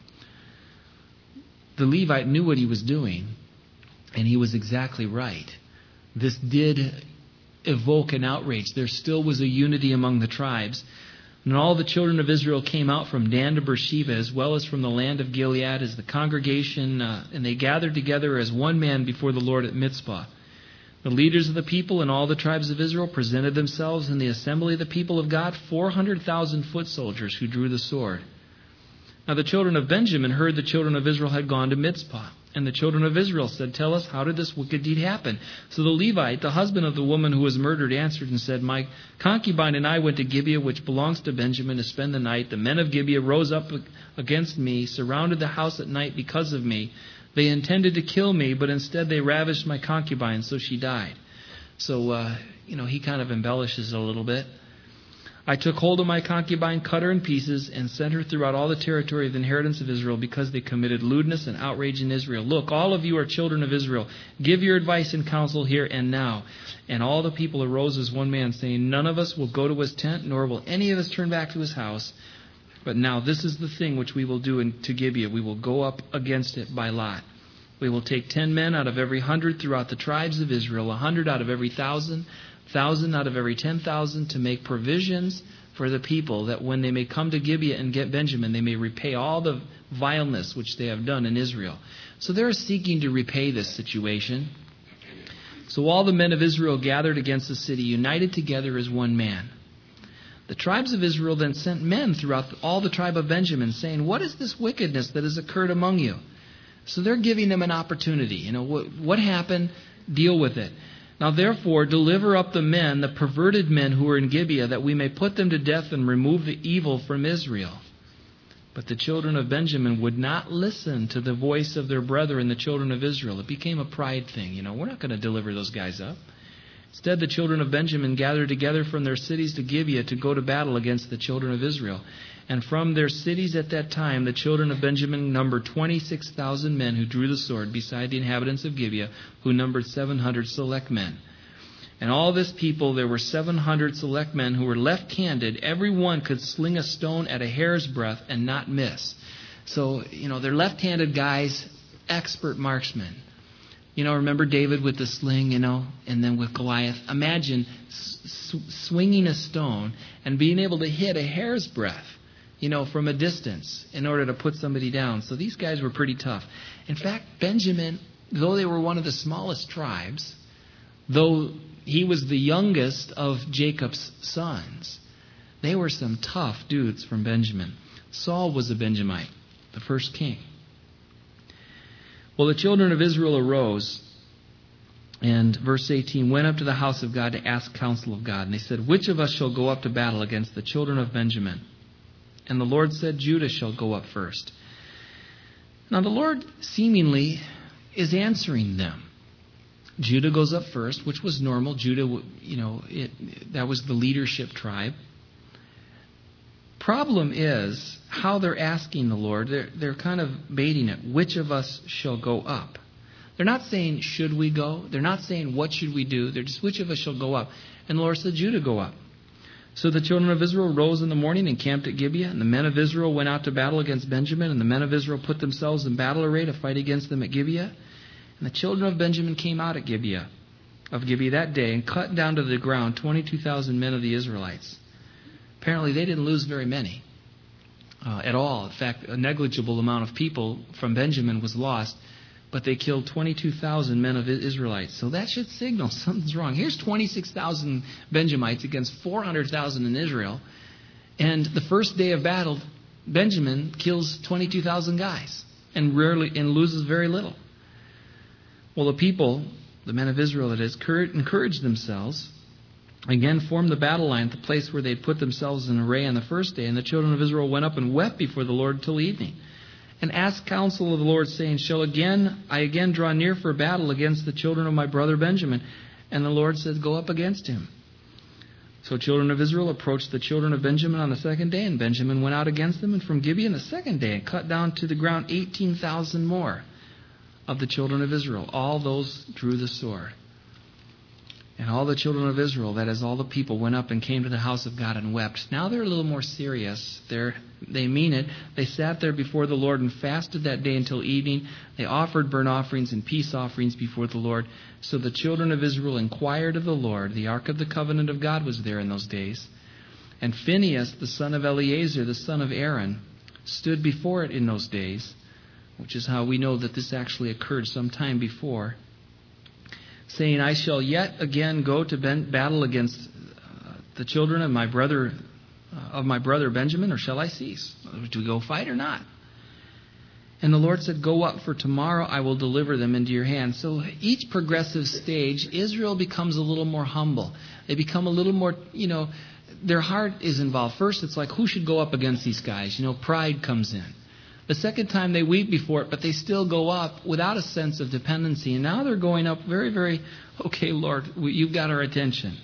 The Levite knew what he was doing, and he was exactly right. This did evoke an outrage. There still was a unity among the tribes. And all the children of Israel came out from Dan to Beersheba, as well as from the land of Gilead, as the congregation, and they gathered together as one man before the Lord at Mizpah. The leaders of the people and all the tribes of Israel presented themselves in the assembly of the people of God, 400,000 foot soldiers who drew the sword. Now the children of Benjamin heard the children of Israel had gone to Mizpah. And the children of Israel said, "Tell us, how did this wicked deed happen?" So the Levite, the husband of the woman who was murdered, answered and said, "My concubine and I went to Gibeah, which belongs to Benjamin, to spend the night. The men of Gibeah rose up against me, surrounded the house at night because of me. They intended to kill me, but instead they ravished my concubine, so she died." So, he kind of embellishes a little bit. "I took hold of my concubine, cut her in pieces, and sent her throughout all the territory of the inheritance of Israel because they committed lewdness and outrage in Israel. Look, all of you are children of Israel. Give your advice and counsel here and now." And all the people arose as one man, saying, "None of us will go to his tent, nor will any of us turn back to his house. But now this is the thing which we will do to Gibeah. We will go up against it by lot. We will take 10 men out of every 100 throughout the tribes of Israel, 100 out of every 1,000, 1,000 out of every 10,000, to make provisions for the people, that when they may come to Gibeah and get Benjamin, they may repay all the vileness which they have done in Israel." So they're seeking to repay this situation. So all the men of Israel gathered against the city, united together as one man. The tribes of Israel then sent men throughout all the tribe of Benjamin, saying, "What is this wickedness that has occurred among you?" So they're giving them an opportunity. What happened? Deal with it. "Now therefore deliver up the men, the perverted men who are in Gibeah, that we may put them to death and remove the evil from Israel." But the children of Benjamin would not listen to the voice of their brethren, the children of Israel. It became a pride thing. We're not going to deliver those guys up. Instead, the children of Benjamin gathered together from their cities to Gibeah to go to battle against the children of Israel. And from their cities at that time, the children of Benjamin numbered 26,000 men who drew the sword, beside the inhabitants of Gibeah, who numbered 700 select men. And all this people, there were 700 select men who were left-handed. Every one could sling a stone at a hair's breadth and not miss. So, they're left-handed guys, expert marksmen. Remember David with the sling, and then with Goliath. Imagine swinging a stone and being able to hit a hair's breadth, from a distance in order to put somebody down. So these guys were pretty tough. In fact, Benjamin, though they were one of the smallest tribes, though he was the youngest of Jacob's sons, they were some tough dudes from Benjamin. Saul was a Benjamite, the first king. Well, the children of Israel arose, and verse 18, went up to the house of God to ask counsel of God. And they said, "Which of us shall go up to battle against the children of Benjamin?" And the Lord said, "Judah shall go up first." Now the Lord seemingly is answering them. Judah goes up first, which was normal. Judah, that was the leadership tribe. Problem is how they're asking the Lord. They're kind of baiting it. Which of us shall go up? They're not saying, should we go? They're not saying, what should we do? They're just, which of us shall go up? And the Lord said, Judah, go up. So the children of Israel rose in the morning and camped at Gibeah. And the men of Israel went out to battle against Benjamin. And the men of Israel put themselves in battle array to fight against them at Gibeah. And the children of Benjamin came out at Gibeah that day and cut down to the ground 22,000 men of the Israelites. Apparently they didn't lose very many at all. In fact, a negligible amount of people from Benjamin was lost. But they killed 22,000 men of Israelites. So that should signal something's wrong. Here's 26,000 Benjamites against 400,000 in Israel. And the first day of battle, Benjamin kills 22,000 guys and loses very little. Well, the people, the men of Israel that is, encouraged themselves, again formed the battle line at the place where they'd put themselves in array on the first day. And the children of Israel went up and wept before the Lord till evening. And asked counsel of the Lord, saying, Shall I again draw near for battle against the children of my brother Benjamin? And the Lord said, Go up against him. So children of Israel approached the children of Benjamin on the second day, and Benjamin went out against them, and from Gibeah on the second day, and cut down to the ground 18,000 more of the children of Israel. All those drew the sword. And all the children of Israel, that is, all the people, went up and came to the house of God and wept. Now they're a little more serious. They mean it. They sat there before the Lord and fasted that day until evening. They offered burnt offerings and peace offerings before the Lord. So the children of Israel inquired of the Lord. The ark of the covenant of God was there in those days. And Phinehas, the son of Eleazar, the son of Aaron, stood before it in those days, which is how we know that this actually occurred some time before, saying, I shall yet again go to battle against the children of my brother Benjamin, or shall I cease? Do we go fight or not? And the Lord said, Go up, for tomorrow I will deliver them into your hands. So each progressive stage, Israel becomes a little more humble. They become a little more, their heart is involved. First, it's like, who should go up against these guys? Pride comes in. The second time they weep before it, but they still go up without a sense of dependency. And now they're going up very, very, okay, Lord, you've got our attention.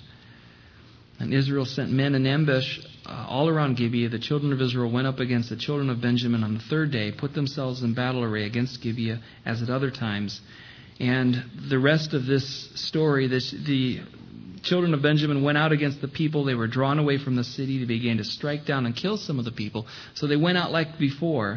And Israel sent men in ambush all around Gibeah. The children of Israel went up against the children of Benjamin on the third day, put themselves in battle array against Gibeah as at other times. And the rest of this story, the children of Benjamin went out against the people. They were drawn away from the city. They began to strike down and kill some of the people. So they went out like before.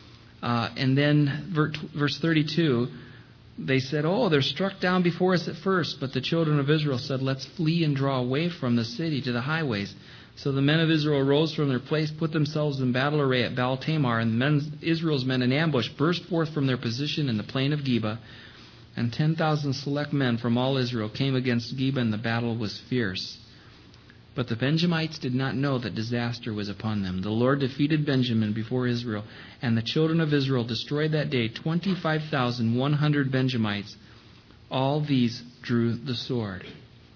And then verse 32, they said, they're struck down before us at first. But the children of Israel said, let's flee and draw away from the city to the highways. So the men of Israel rose from their place, put themselves in battle array at Baal Tamar. And Israel's men in ambush burst forth from their position in the plain of Geba. And 10,000 select men from all Israel came against Geba, and the battle was fierce. But the Benjamites did not know that disaster was upon them. The Lord defeated Benjamin before Israel, and the children of Israel destroyed that day 25,100 Benjamites. All these drew the sword.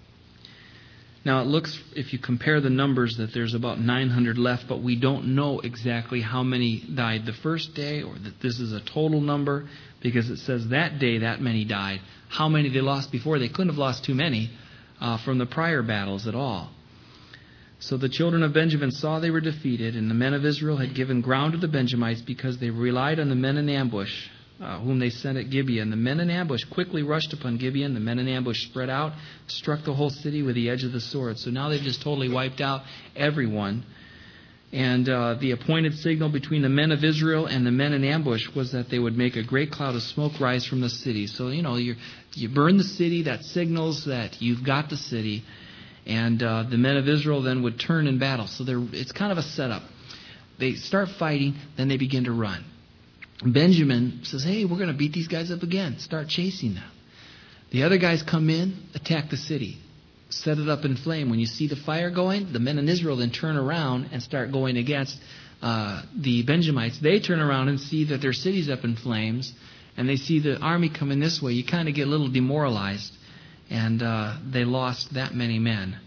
Now it looks, if you compare the numbers, that there's about 900 left, but we don't know exactly how many died the first day, or that this is a total number, because it says that day that many died. How many they lost before? They couldn't have lost too many from the prior battles at all. So the children of Benjamin saw they were defeated, and the men of Israel had given ground to the Benjamites because they relied on the men in ambush, whom they sent at Gibeah. And the men in ambush quickly rushed upon Gibeah, and the men in ambush spread out, struck the whole city with the edge of the sword. So now they've just totally wiped out everyone. And the appointed signal between the men of Israel and the men in ambush was that they would make a great cloud of smoke rise from the city. So, you burn the city, that signals that you've got the city. And the men of Israel then would turn in battle. So it's kind of a setup. They start fighting, then they begin to run. Benjamin says, hey, we're going to beat these guys up again. Start chasing them. The other guys come in, attack the city, set it up in flame. When you see the fire going, the men in Israel then turn around and start going against the Benjamites. They turn around and see that their city's up in flames, and they see the army coming this way. You kind of get a little demoralized. And they lost that many men.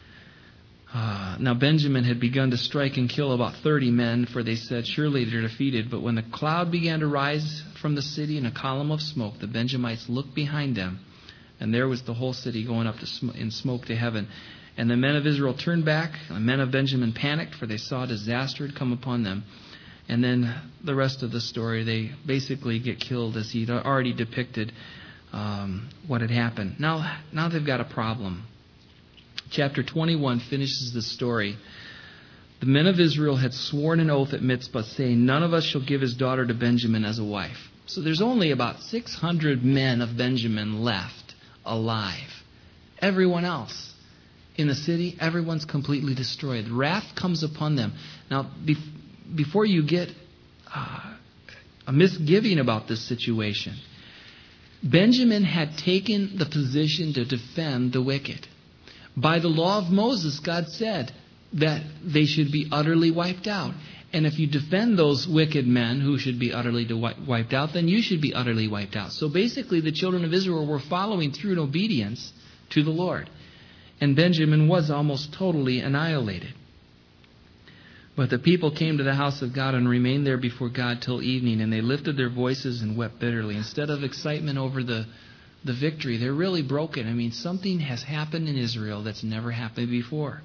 Now Benjamin had begun to strike and kill about 30 men, for they said, surely they're defeated. But when the cloud began to rise from the city in a column of smoke, the Benjamites looked behind them. And there was the whole city going up in smoke to heaven. And the men of Israel turned back. The men of Benjamin panicked, for they saw disaster had come upon them. And then the rest of the story, they basically get killed as he'd already depicted what had happened. Now they've got a problem. Chapter 21 finishes the story. The men of Israel had sworn an oath at Mizpah, saying, "None of us shall give his daughter to Benjamin as a wife." So there's only about 600 men of Benjamin left alive. Everyone else in the city, everyone's completely destroyed. Wrath comes upon them. Now, before you get a misgiving about this situation, Benjamin had taken the position to defend the wicked. By the law of Moses, God said that they should be utterly wiped out. And if you defend those wicked men who should be utterly wiped out, then you should be utterly wiped out. So basically, the children of Israel were following through in obedience to the Lord. And Benjamin was almost totally annihilated. But the people came to the house of God and remained there before God till evening, and they lifted their voices and wept bitterly. Instead of excitement over the victory, they're really broken. I mean, something has happened in Israel that's never happened before.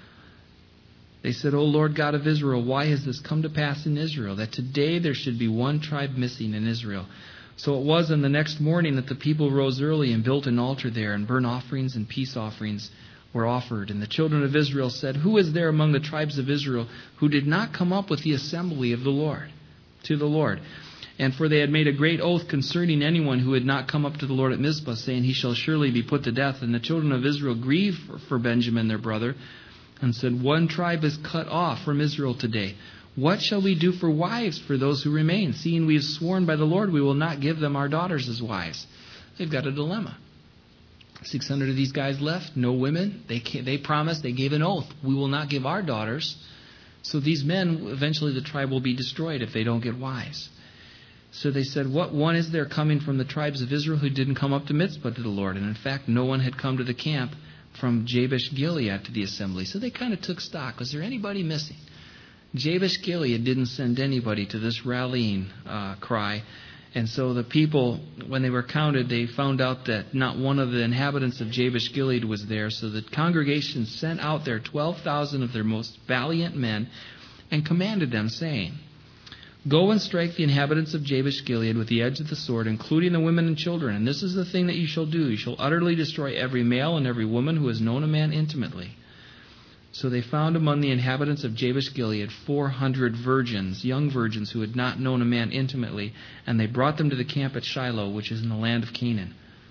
They said, "O Lord God of Israel, why has this come to pass in Israel, that today there should be one tribe missing in Israel?" So it was on the next morning that the people rose early and built an altar there, and burnt offerings and peace offerings were offered. And the children of Israel said, "Who is there among the tribes of Israel who did not come up with the assembly of the Lord, to the Lord?" And for they had made a great oath concerning anyone who had not come up to the Lord at Mizpah, saying, "He shall surely be put to death." And the children of Israel grieved for Benjamin their brother, and said, "One tribe is cut off from Israel today. What shall we do for wives for those who remain? Seeing we have sworn by the Lord, we will not give them our daughters as wives." They've got a dilemma. 600 of these guys left, no women. They promised, they gave an oath, "We will not give our daughters." So these men, eventually the tribe will be destroyed if they don't get wives. So they said, "What one is there coming from the tribes of Israel who didn't come up to Mizpah to the Lord?" And in fact, no one had come to the camp from Jabesh Gilead to the assembly. So they kind of took stock. Was there anybody missing? Jabesh Gilead didn't send anybody to this rallying cry. And so the people, when they were counted, they found out that not one of the inhabitants of Jabesh Gilead was there. So the congregation sent out there 12,000 of their most valiant men and commanded them, saying, "Go and strike the inhabitants of Jabesh Gilead with the edge of the sword, including the women and children. And this is the thing that you shall do. You shall utterly destroy every male and every woman who has known a man intimately." So they found among the inhabitants of Jabesh Gilead 400 virgins, young virgins who had not known a man intimately, and they brought them to the camp at Shiloh, which is in the land of Canaan.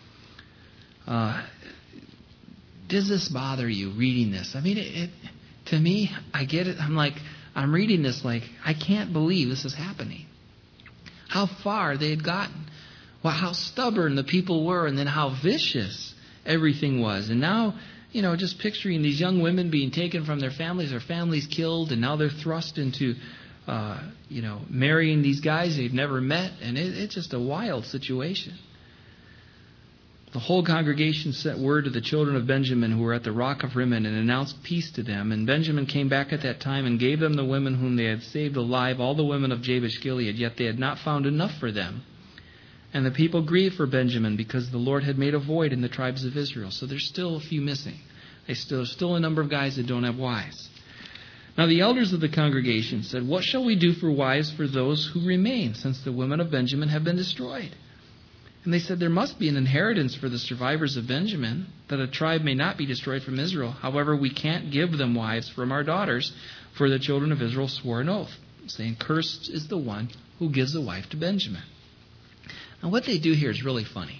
Does this bother you, reading this? I mean, to me, I get it. I'm reading this like, I can't believe this is happening. How far they had gotten. Well, how stubborn the people were, and then how vicious everything was. And now, just picturing these young women being taken from their families killed, and now they're thrust into, marrying these guys they've never met. And it's just a wild situation. The whole congregation sent word to the children of Benjamin who were at the rock of Rimmon and announced peace to them. And Benjamin came back at that time and gave them the women whom they had saved alive, all the women of Jabesh Gilead, yet they had not found enough for them. And the people grieved for Benjamin because the Lord had made a void in the tribes of Israel. So there's still a few missing. There's still a number of guys that don't have wives. Now the elders of the congregation said, "What shall we do for wives for those who remain, since the women of Benjamin have been destroyed?" And they said, "There must be an inheritance for the survivors of Benjamin, that a tribe may not be destroyed from Israel. However, we can't give them wives from our daughters, for the children of Israel swore an oath, saying, 'Cursed is the one who gives a wife to Benjamin.'" Now what they do here is really funny.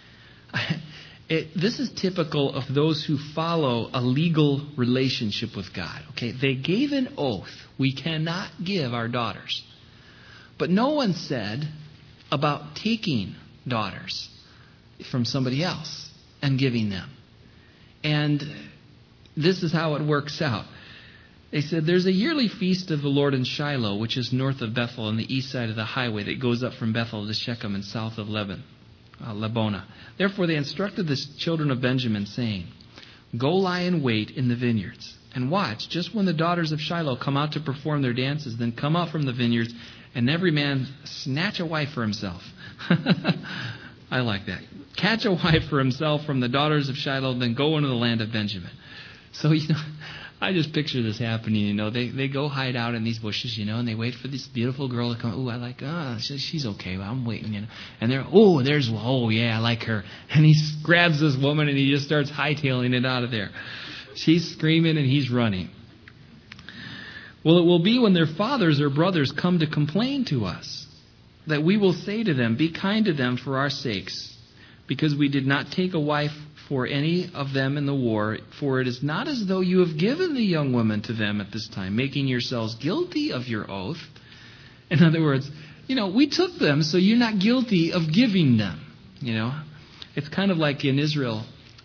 This is typical of those who follow a legal relationship with God. Okay, they gave an oath, "We cannot give our daughters." But no one said about taking daughters from somebody else and giving them. And this is how it works out. They said, "There's a yearly feast of the Lord in Shiloh, which is north of Bethel on the east side of the highway that goes up from Bethel to Shechem and south of Lebonah. Therefore they instructed the children of Benjamin, saying, 'Go lie in wait in the vineyards, and watch just when the daughters of Shiloh come out to perform their dances. Then come out from the vineyards, and every man snatch a wife for himself.'" I like that. Catch a wife for himself from the daughters of Shiloh, then go into the land of Benjamin. So, I just picture this happening, They go hide out in these bushes, and they wait for this beautiful girl to come. Oh, I like, she's okay. Well, I'm waiting, And they're, yeah, I like her. And he grabs this woman and he just starts hightailing it out of there. She's screaming and he's running. Well, it will be when their fathers or brothers come to complain to us that we will say to them, be kind to them for our sakes, because we did not take a wife for any of them in the war, for it is not as though you have given the young women to them at this time, making yourselves guilty of your oath. In other words, we took them, so you're not guilty of giving them. It's kind of like in Israel,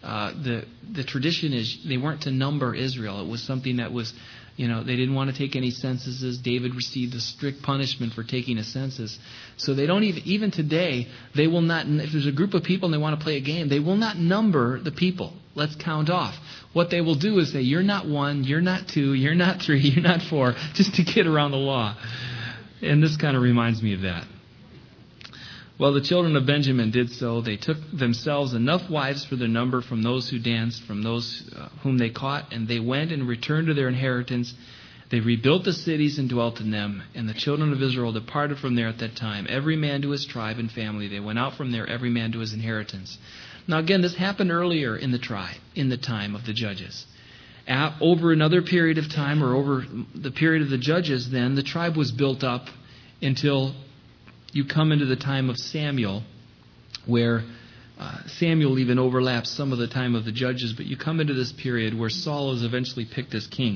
the tradition is they weren't to number Israel. It was something that was, they didn't want to take any censuses. David received a strict punishment for taking a census. So they don't even today, they will not, if there's a group of people and they want to play a game, they will not number the people. Let's count off. What they will do is say, you're not 1, you're not 2, you're not 3, you're not 4, just to get around the law. And this kind of reminds me of that. Well, the children of Benjamin did so. They took themselves enough wives for their number from those who danced, from those whom they caught, and they went and returned to their inheritance. They rebuilt the cities and dwelt in them. And the children of Israel departed from there at that time, every man to his tribe and family. They went out from there, every man to his inheritance. Now again, this happened earlier in the time of the judges. Over another period of time, or over the period of the judges, then the tribe was built up until you come into the time of Samuel, where Samuel even overlaps some of the time of the judges, but you come into this period where Saul is eventually picked as king.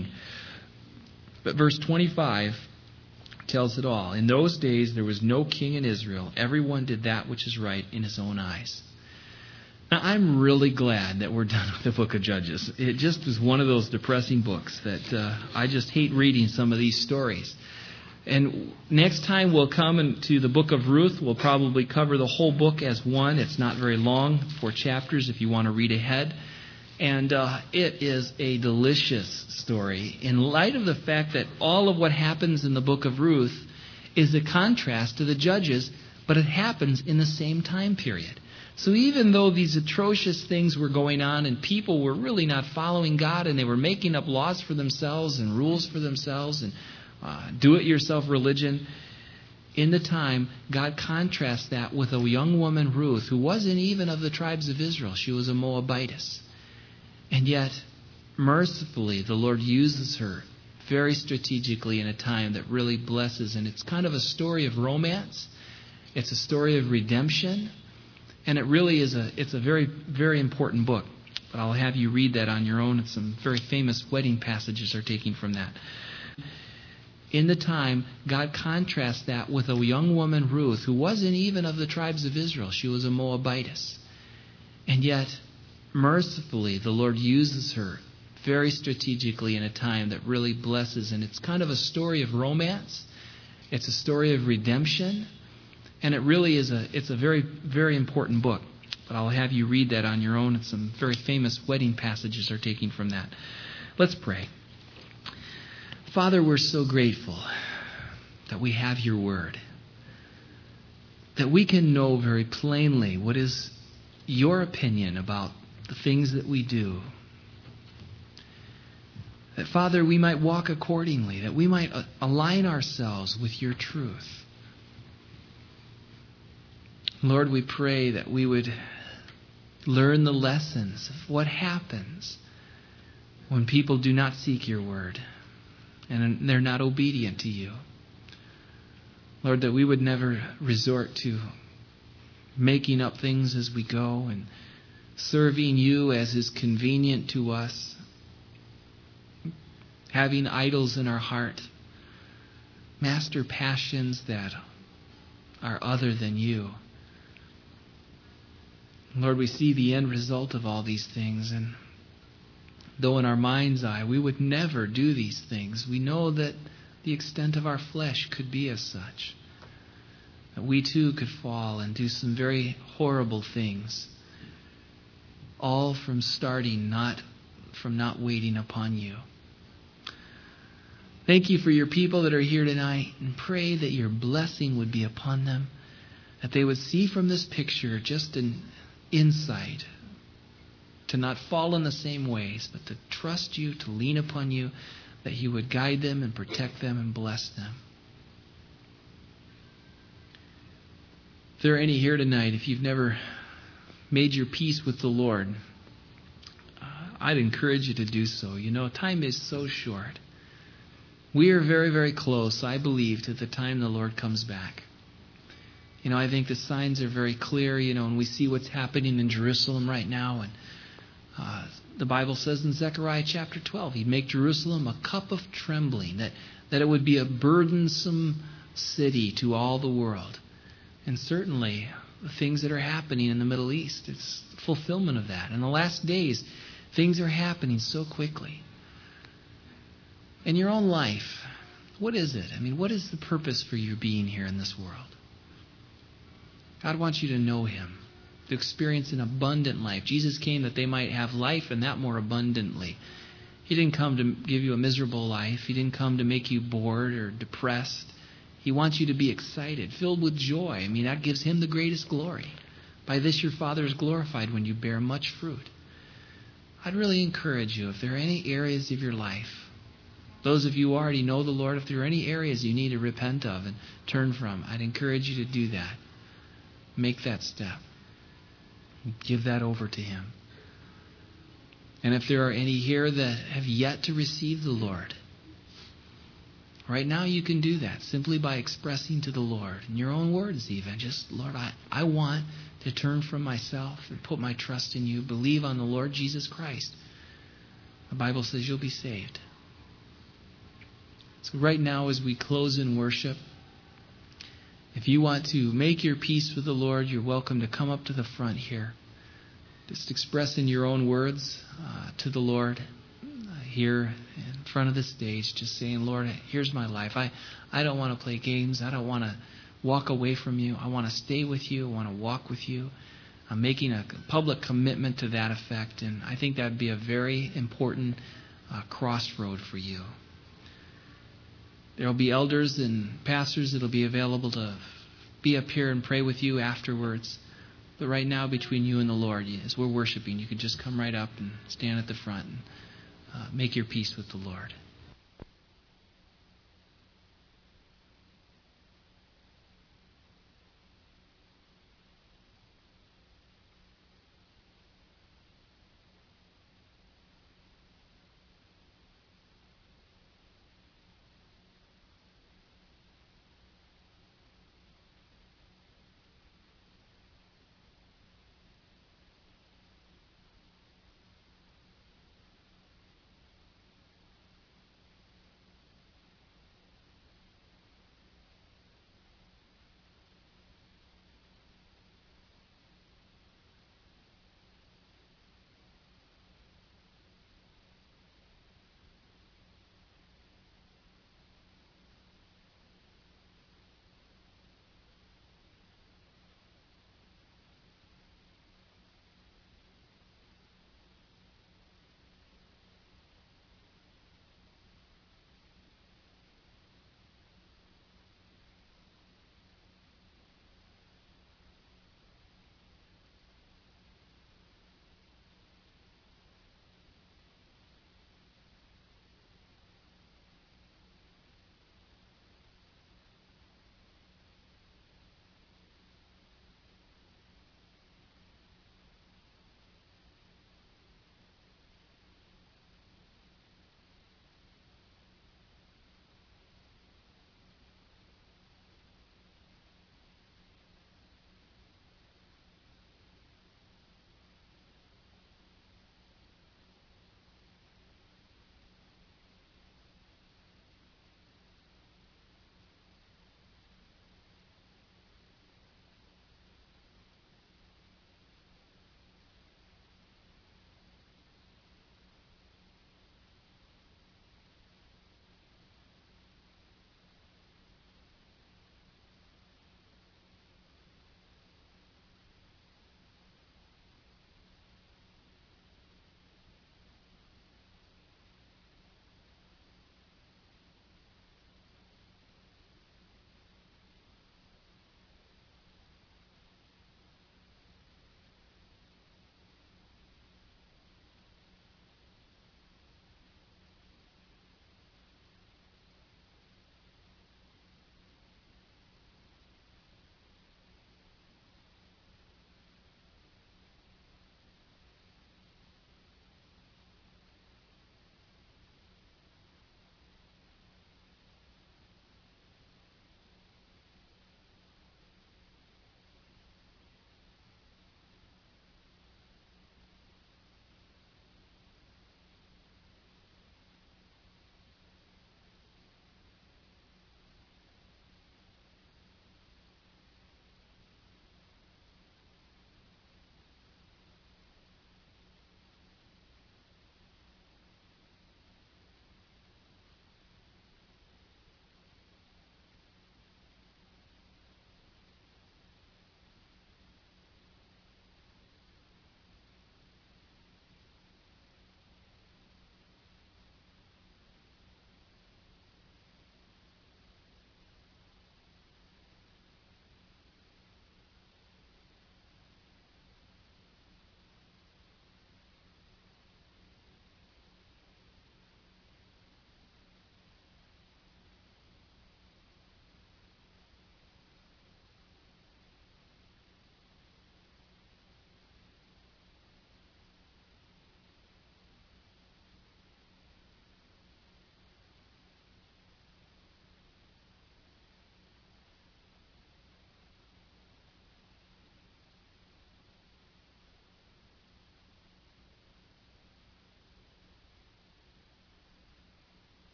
But verse 25 tells it all. In those days there was no king in Israel. Everyone did that which is right in his own eyes. Now, I'm really glad that we're done with the book of Judges. It just is one of those depressing books that I just hate reading some of these stories. And next time we'll come into the book of Ruth. We'll probably cover the whole book as one. It's not very long, 4 chapters if you want to read ahead. And it is a delicious story in light of the fact that all of what happens in the book of Ruth is a contrast to the Judges, but it happens in the same time period. So even though these atrocious things were going on and people were really not following God and they were making up laws for themselves and rules for themselves and do-it-yourself religion, in the time, God contrasts that with a young woman, Ruth, who wasn't even of the tribes of Israel. She was a Moabitess. And yet, mercifully, the Lord uses her very strategically in a time that really blesses. And it's kind of a story of romance. It's a story of redemption. And it really is it's a very, very important book. But I'll have you read that on your own. And some very famous wedding passages are taken from that. In the time, God contrasts that with a young woman, Ruth, who wasn't even of the tribes of Israel. She was a Moabitess. And yet, mercifully, the Lord uses her very strategically in a time that really blesses. And it's kind of a story of romance. It's a story of redemption. And it really is it's a very, very important book. But I'll have you read that on your own. And some very famous wedding passages are taken from that. Let's pray. Father, we're so grateful that we have your word, that we can know very plainly what is your opinion about the things that we do. That, Father, we might walk accordingly, that we might align ourselves with your truth. Lord, we pray that we would learn the lessons of what happens when people do not seek your word and they're not obedient to you. Lord, that we would never resort to making up things as we go and serving you as is convenient to us, having idols in our heart, master passions that are other than you. Lord, we see the end result of all these things, and though in our mind's eye we would never do these things, we know that the extent of our flesh could be as such, that we too could fall and do some very horrible things, all from not waiting upon you. Thank you for your people that are here tonight, and pray that your blessing would be upon them. that they would see from this picture just an insight to not fall in the same ways, but to trust you, to lean upon you, that you would guide them and protect them and bless them. If there are any here tonight, if you've never made your peace with the Lord, I'd encourage you to do so. You know, time is so short. We are very, very close, I believe, to the time the Lord comes back. You know, I think the signs are very clear, you know, and we see what's happening in Jerusalem right now. And the Bible says in Zechariah chapter 12, He'd make Jerusalem a cup of trembling, that it would be a burdensome city to all the world. And certainly, the things that are happening in the Middle East, it's fulfillment of that. In the last days, things are happening so quickly. In your own life, what is it? I mean, what is the purpose for your being here in this world? God wants you to know Him, to experience an abundant life. Jesus came that they might have life and that more abundantly. He didn't come to give you a miserable life. He didn't come to make you bored or depressed. He wants you to be excited, filled with joy. I mean, that gives Him the greatest glory. By this your Father is glorified when you bear much fruit. I'd really encourage you, if there are any areas of your life, those of you who already know the Lord, if there are any areas you need to repent of and turn from, I'd encourage you to do that. Make that step. Give that over to Him. And if there are any here that have yet to receive the Lord, right now you can do that simply by expressing to the Lord, in your own words even, just, Lord, I want to turn from myself and put my trust in You, believe on the Lord Jesus Christ. The Bible says you'll be saved. So right now as we close in worship, if you want to make your peace with the Lord, you're welcome to come up to the front here. Just express in your own words to the Lord here in front of the stage, just saying, Lord, here's my life. I don't want to play games. I don't want to walk away from You. I want to stay with You. I want to walk with You. I'm making a public commitment to that effect, and I think that would be a very important crossroad for you. There will be elders and pastors that will be available to be up here and pray with you afterwards. But right now, between you and the Lord, as we're worshiping, you can just come right up and stand at the front and make your peace with the Lord.